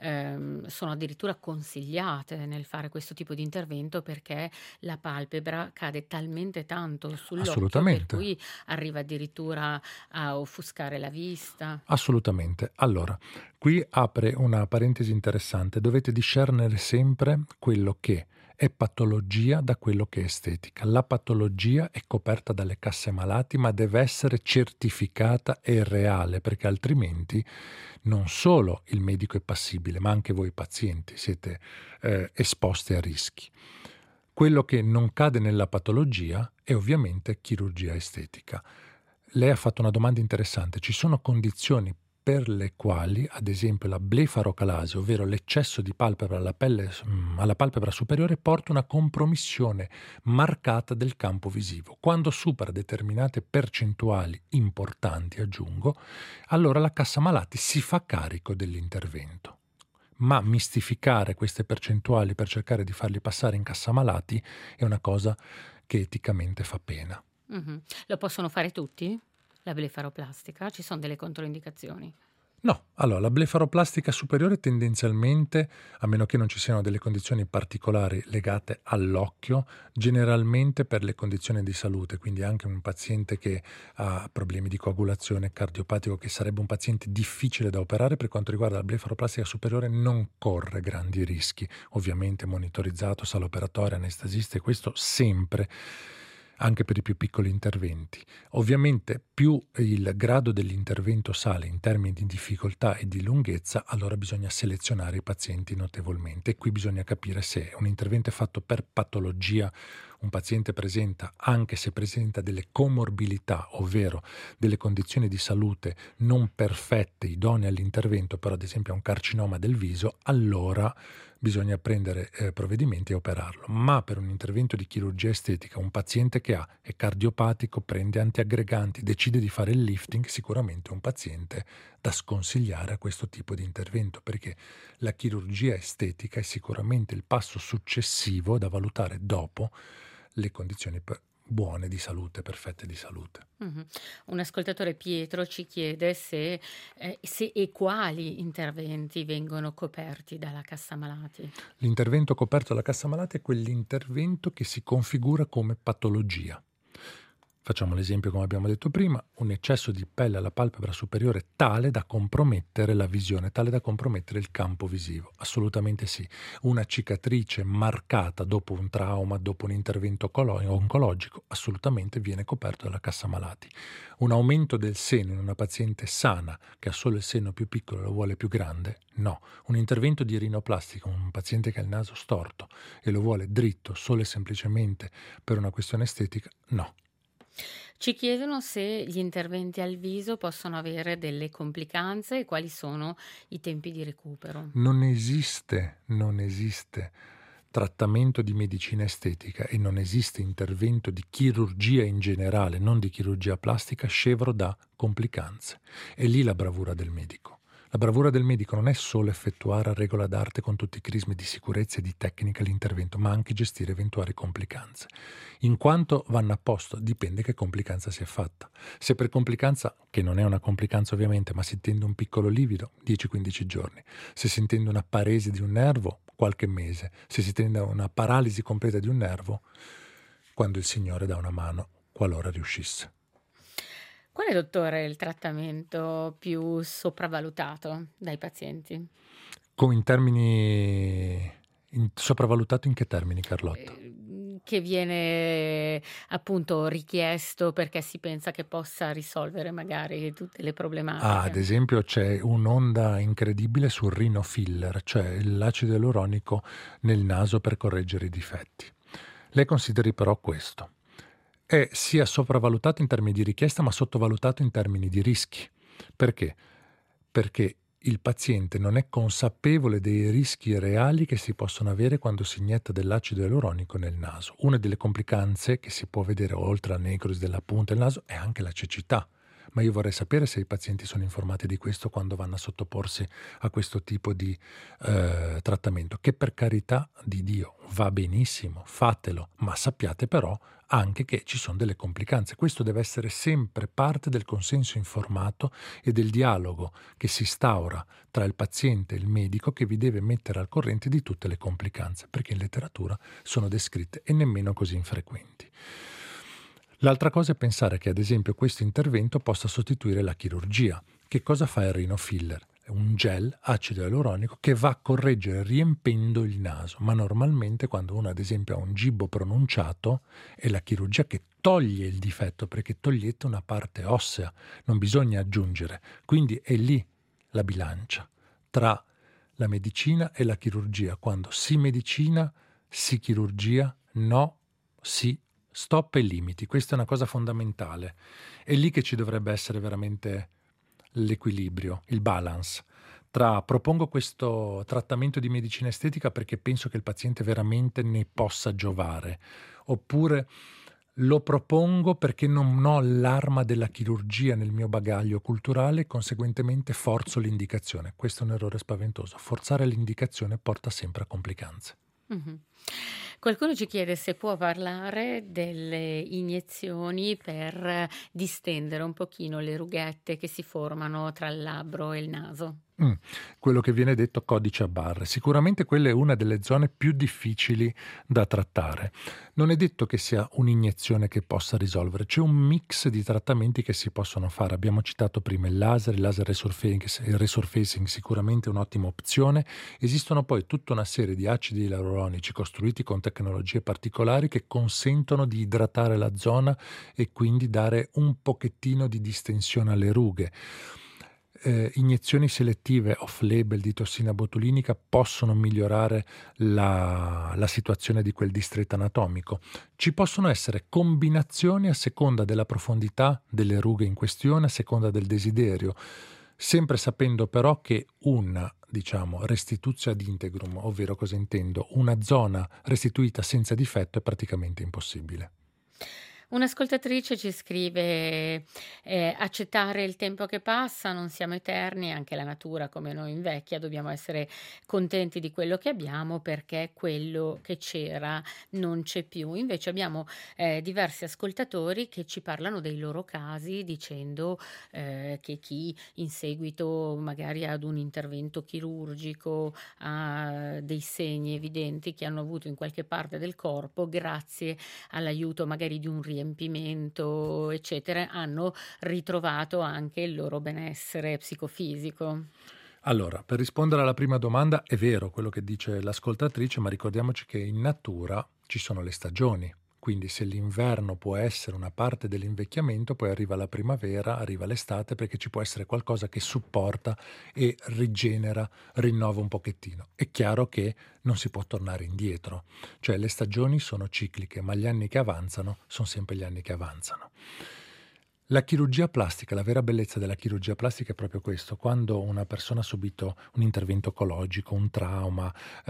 sono addirittura consigliate nel fare questo tipo di intervento perché la palpebra cade talmente tanto sull'occhio per Assolutamente. cui arriva addirittura a offuscare la vista. Assolutamente. Allora, qui apre una parentesi interessante. Dovete discernere sempre quello che è patologia da quello che è estetica. La patologia è coperta dalle casse malati, ma deve essere certificata e reale, perché altrimenti non solo il medico è passibile, ma anche voi pazienti siete esposti a rischi. Quello che non cade nella patologia è ovviamente chirurgia estetica. Lei ha fatto una domanda interessante. Ci sono condizioni per le quali, ad esempio, la blefarocalasi, ovvero l'eccesso di palpebra alla palpebra superiore, porta una compromissione marcata del campo visivo. Quando supera determinate percentuali importanti, aggiungo, allora la cassa malati si fa carico dell'intervento. Ma mistificare queste percentuali per cercare di farli passare in cassa malati è una cosa che eticamente fa pena. Lo possono fare tutti? La blefaroplastica? Ci sono delle controindicazioni? No, allora la blefaroplastica superiore tendenzialmente, a meno che non ci siano delle condizioni particolari legate all'occhio, generalmente per le condizioni di salute, quindi anche un paziente che ha problemi di coagulazione cardiopatico, che sarebbe un paziente difficile da operare, per quanto riguarda la blefaroplastica superiore non corre grandi rischi, ovviamente monitorizzato, sala operatoria, anestesista, e questo sempre, anche per i più piccoli interventi. Ovviamente più il grado dell'intervento sale in termini di difficoltà e di lunghezza, allora bisogna selezionare i pazienti notevolmente e qui bisogna capire se un intervento è fatto per patologia, un paziente presenta, anche se presenta delle comorbilità, ovvero delle condizioni di salute non perfette, idonee all'intervento, però ad esempio ha un carcinoma del viso, allora bisogna prendere provvedimenti e operarlo. Ma per un intervento di chirurgia estetica, un paziente che è cardiopatico, prende antiaggreganti, decide di fare il lifting, sicuramente è un paziente da sconsigliare a questo tipo di intervento, perché la chirurgia estetica è sicuramente il passo successivo da valutare dopo le condizioni buone di salute, perfette di salute. Un ascoltatore, Pietro, ci chiede se e quali interventi vengono coperti dalla cassa malati. L'intervento coperto dalla cassa malati è quell'intervento che si configura come patologia. Facciamo l'esempio, come abbiamo detto prima, un eccesso di pelle alla palpebra superiore tale da compromettere la visione, tale da compromettere il campo visivo. Assolutamente sì. Una cicatrice marcata dopo un trauma, dopo un intervento oncologico, assolutamente viene coperto dalla cassa malati. Un aumento del seno in una paziente sana che ha solo il seno più piccolo e lo vuole più grande? No. Un intervento di rinoplastica, un paziente che ha il naso storto e lo vuole dritto solo e semplicemente per una questione estetica? No. Ci chiedono se gli interventi al viso possono avere delle complicanze e quali sono i tempi di recupero. Non esiste trattamento di medicina estetica e non esiste intervento di chirurgia in generale, non di chirurgia plastica, scevro da complicanze. È lì la bravura del medico. La bravura del medico non è solo effettuare a regola d'arte con tutti i crismi di sicurezza e di tecnica l'intervento, ma anche gestire eventuali complicanze. In quanto vanno a posto, dipende che complicanza si è fatta. Se per complicanza, che non è una complicanza ovviamente, ma si intende un piccolo livido, 10-15 giorni. Se si intende una paresi di un nervo, qualche mese. Se si intende una paralisi completa di un nervo, quando il Signore dà una mano, qualora riuscisse. Qual è, dottore, il trattamento più sopravvalutato dai pazienti? In termini sopravvalutato in che termini, Carlotta? Che viene appunto richiesto perché si pensa che possa risolvere magari tutte le Ad problematiche. esempio c'è un'onda incredibile sul rhino filler, cioè l'acido ialuronico nel naso per correggere i difetti. Lei consideri però questo. È sia sopravvalutato in termini di richiesta, ma sottovalutato in termini di rischi. Perché? Perché il paziente non è consapevole dei rischi reali che si possono avere quando si inietta dell'acido ialuronico nel naso. Una delle complicanze che si può vedere oltre alla necrosi della punta del naso è anche la cecità. Ma io vorrei sapere se i pazienti sono informati di questo quando vanno a sottoporsi a questo tipo di trattamento, che per carità di Dio va benissimo, fatelo, ma sappiate però anche che ci sono delle complicanze. Questo deve essere sempre parte del consenso informato e del dialogo che si instaura tra il paziente e il medico, che vi deve mettere al corrente di tutte le complicanze, perché in letteratura sono descritte e nemmeno così infrequenti. L'altra cosa è pensare che ad esempio questo intervento possa sostituire la chirurgia. Che cosa fa il rhino filler? È un gel acido ialuronico che va a correggere riempendo il naso, ma normalmente quando uno ad esempio ha un gibbo pronunciato è la chirurgia che toglie il difetto, perché togliete una parte ossea, non bisogna aggiungere. Quindi è lì la bilancia tra la medicina e la chirurgia. Quando si medicina, si chirurgia, no, si stop e limiti. Questa è una cosa fondamentale. È lì che ci dovrebbe essere veramente l'equilibrio, il balance tra propongo questo trattamento di medicina estetica perché penso che il paziente veramente ne possa giovare, oppure lo propongo perché non ho l'arma della chirurgia nel mio bagaglio culturale e conseguentemente forzo l'indicazione. Questo è un errore spaventoso. Forzare l'indicazione porta sempre a complicanze. Mh-mh. Qualcuno ci chiede se può parlare delle iniezioni per distendere un pochino le rughette che si formano tra il labbro e il naso. Quello che viene detto codice a barre. Sicuramente quella è una delle zone più difficili da trattare. Non è detto che sia un'iniezione che possa risolvere, c'è un mix di trattamenti che si possono fare. Abbiamo citato prima il laser resurfacing sicuramente è un'ottima opzione. Esistono poi tutta una serie di acidi ialuronici costruiti con tecnologie particolari che consentono di idratare la zona e quindi dare un pochettino di distensione alle rughe. Iniezioni selettive off-label di tossina botulinica possono migliorare la situazione di quel distretto anatomico. Ci possono essere combinazioni a seconda della profondità delle rughe in questione, a seconda del desiderio, sempre sapendo però che una, restitutio ad integrum, ovvero cosa intendo, una zona restituita senza difetto è praticamente impossibile. Un'ascoltatrice ci scrive: "Accettare il tempo che passa, non siamo eterni, anche la natura come noi invecchia, dobbiamo essere contenti di quello che abbiamo perché quello che c'era non c'è più". Invece abbiamo, diversi ascoltatori che ci parlano dei loro casi dicendo, che chi in seguito magari ad un intervento chirurgico ha dei segni evidenti che hanno avuto in qualche parte del corpo, grazie all'aiuto magari di un riempimento, eccetera, hanno ritrovato anche il loro benessere psicofisico. Allora, per rispondere alla prima domanda, è vero quello che dice l'ascoltatrice, ma ricordiamoci che in natura ci sono le stagioni. Quindi se l'inverno può essere una parte dell'invecchiamento, poi arriva la primavera, arriva l'estate, perché ci può essere qualcosa che supporta e rigenera, rinnova un pochettino. È chiaro che non si può tornare indietro, cioè le stagioni sono cicliche, ma gli anni che avanzano sono sempre gli anni che avanzano. La chirurgia plastica, la vera bellezza della chirurgia plastica è proprio questo: quando una persona ha subito un intervento ecologico, un trauma,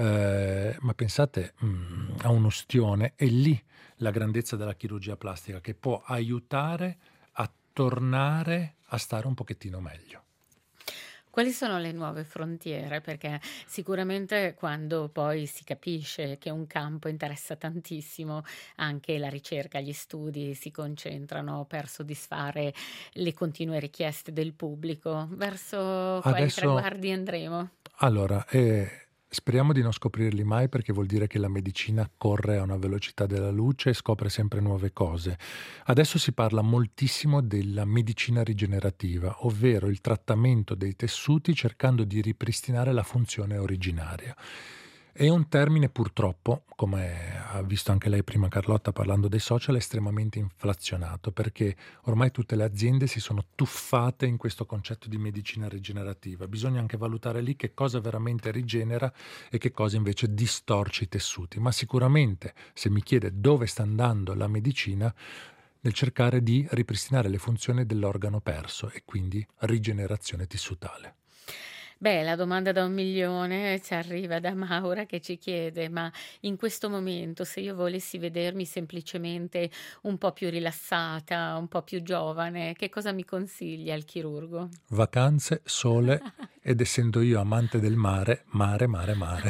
ma pensate a un'ustione, è lì la grandezza della chirurgia plastica, che può aiutare a tornare a stare un pochettino meglio. Quali sono le nuove frontiere? Perché sicuramente quando poi si capisce che un campo interessa tantissimo, anche la ricerca, gli studi si concentrano per soddisfare le continue richieste del pubblico. Verso quali Adesso traguardi andremo? allora, speriamo di non scoprirli mai perché vuol dire che la medicina corre a una velocità della luce e scopre sempre nuove cose. Adesso si parla moltissimo della medicina rigenerativa, ovvero il trattamento dei tessuti cercando di ripristinare la funzione originaria. È un termine purtroppo, come ha visto anche lei prima Carlotta parlando dei social, estremamente inflazionato perché ormai tutte le aziende si sono tuffate in questo concetto di medicina rigenerativa. Bisogna anche valutare lì che cosa veramente rigenera e che cosa invece distorce i tessuti. Ma sicuramente, se mi chiede dove sta andando la medicina, nel cercare di ripristinare le funzioni dell'organo perso e quindi rigenerazione tissutale. Beh, la domanda da 1.000.000 ci arriva da Maura che ci chiede: ma in questo momento, se io volessi vedermi semplicemente un po' più rilassata, un po' più giovane, che cosa mi consiglia il chirurgo? Vacanze, sole ed essendo io amante del mare, mare, mare, mare.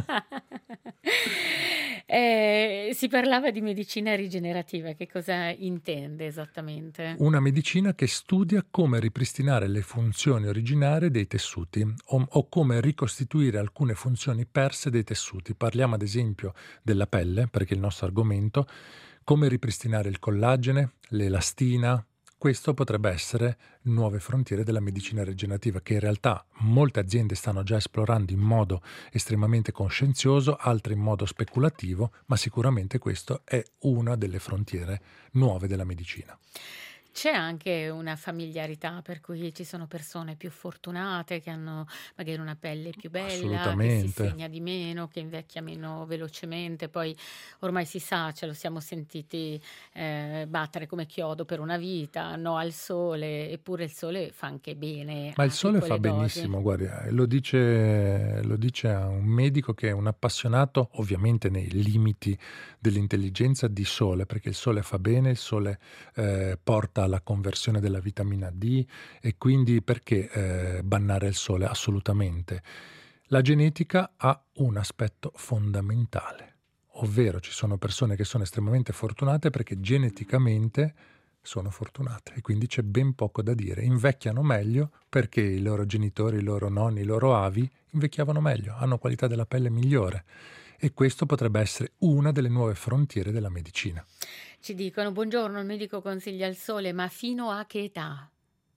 Si parlava di medicina rigenerativa, che cosa intende esattamente? Una medicina che studia come ripristinare le funzioni originarie dei tessuti o come ricostituire alcune funzioni perse dei tessuti. Parliamo ad esempio della pelle, perché è il nostro argomento, come ripristinare il collagene, l'elastina. Questo potrebbe essere nuove frontiere della medicina rigenerativa che in realtà molte aziende stanno già esplorando in modo estremamente coscienzioso, altre in modo speculativo, ma sicuramente questo è una delle frontiere nuove della medicina. C'è anche una familiarità per cui ci sono persone più fortunate che hanno magari una pelle più bella, che si Assolutamente. segna di meno, che invecchia meno velocemente. Poi ormai si sa, ce lo siamo sentiti battere come chiodo per una vita, no al sole, eppure il sole fa anche bene Ma il a sole fa piccole dosi. benissimo, guardi, lo dice a un medico che è un appassionato, ovviamente nei limiti dell'intelligenza di sole, perché il sole fa bene, il sole porta alla conversione della vitamina D e quindi perché bannare il sole? Assolutamente. La genetica ha un aspetto fondamentale, ovvero ci sono persone che sono estremamente fortunate perché geneticamente sono fortunate e quindi c'è ben poco da dire. Invecchiano meglio perché i loro genitori, i loro nonni, i loro avi invecchiavano meglio, hanno qualità della pelle migliore e questo potrebbe essere una delle nuove frontiere della medicina. Ci dicono: buongiorno, il medico consiglia il sole, ma fino a che età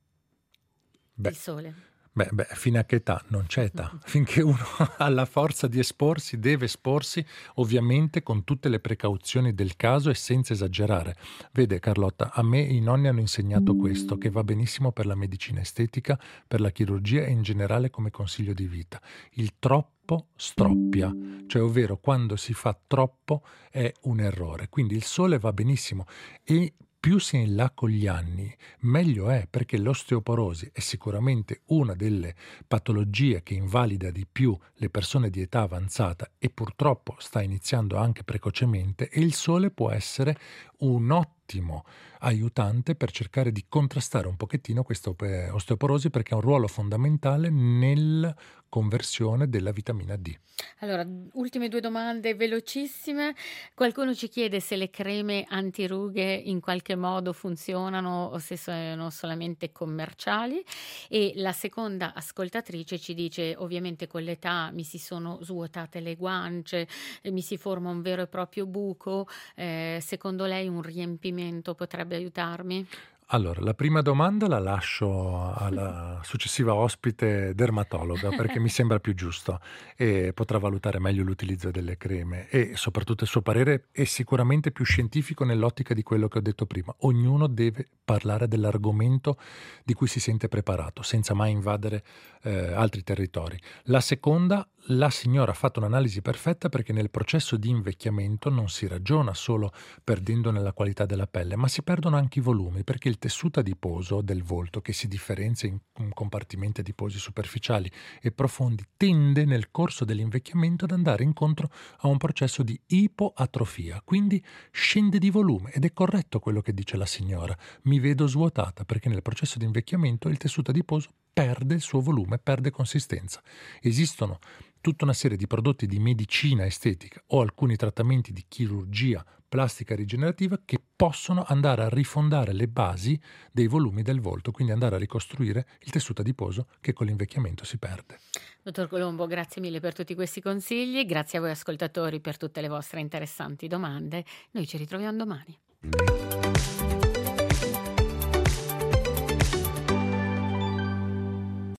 Beh, il sole? fino a che età? Non c'è età. Finché uno ha la forza di esporsi, deve esporsi, ovviamente con tutte le precauzioni del caso e senza esagerare. Vede Carlotta, a me i nonni hanno insegnato questo, che va benissimo per la medicina estetica, per la chirurgia e in generale come consiglio di vita. Il troppo stroppia, cioè ovvero quando si fa troppo è un errore. Quindi il sole va benissimo e più si è in là con gli anni, meglio è perché l'osteoporosi è sicuramente una delle patologie che invalida di più le persone di età avanzata e purtroppo sta iniziando anche precocemente e il sole può essere un ottimo aiutante per cercare di contrastare un pochettino questa osteoporosi perché ha un ruolo fondamentale nella conversione della vitamina D. Allora, ultime 2 domande velocissime. Qualcuno ci chiede se le creme antirughe in qualche modo funzionano o se sono solamente commerciali. E la seconda ascoltatrice ci dice: ovviamente con l'età mi si sono svuotate le guance, mi si forma un vero e proprio buco. Secondo lei un riempimento potrebbe aiutarmi? Allora, la prima domanda la lascio alla successiva ospite dermatologa perché mi sembra più giusto e potrà valutare meglio l'utilizzo delle creme e soprattutto il suo parere è sicuramente più scientifico nell'ottica di quello che ho detto prima. Ognuno deve parlare dell'argomento di cui si sente preparato, senza mai invadere altri territori. La seconda, la signora ha fatto un'analisi perfetta perché nel processo di invecchiamento non si ragiona solo perdendo nella qualità della pelle, ma si perdono anche i volumi perché il tessuto adiposo del volto, che si differenzia in compartimenti adiposi superficiali e profondi, tende nel corso dell'invecchiamento ad andare incontro a un processo di ipoatrofia, quindi scende di volume ed è corretto quello che dice la signora. Mi vedo svuotata perché nel processo di invecchiamento il tessuto adiposo perde il suo volume, perde consistenza. Esistono tutta una serie di prodotti di medicina estetica o alcuni trattamenti di chirurgia plastica rigenerativa che possono andare a rifondare le basi dei volumi del volto, quindi andare a ricostruire il tessuto adiposo che con l'invecchiamento si perde. Dottor Colombo, grazie mille per tutti questi consigli, grazie a voi ascoltatori per tutte le vostre interessanti domande. Noi ci ritroviamo domani.